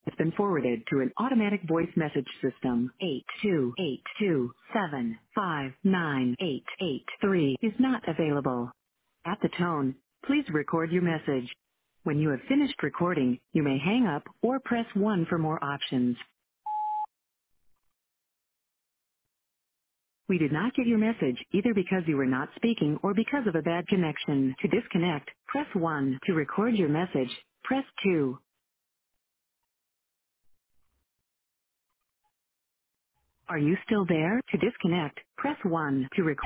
It's been forwarded to an automatic voice message system. 82827598883 is not available. At the tone, please record your message. When you have finished recording, you may hang up or press 1 for more options. We did not get your message either because you were not speaking or because of a bad connection. To disconnect, press 1. To record your message, press 2. Are you still there? To disconnect, press 1. To record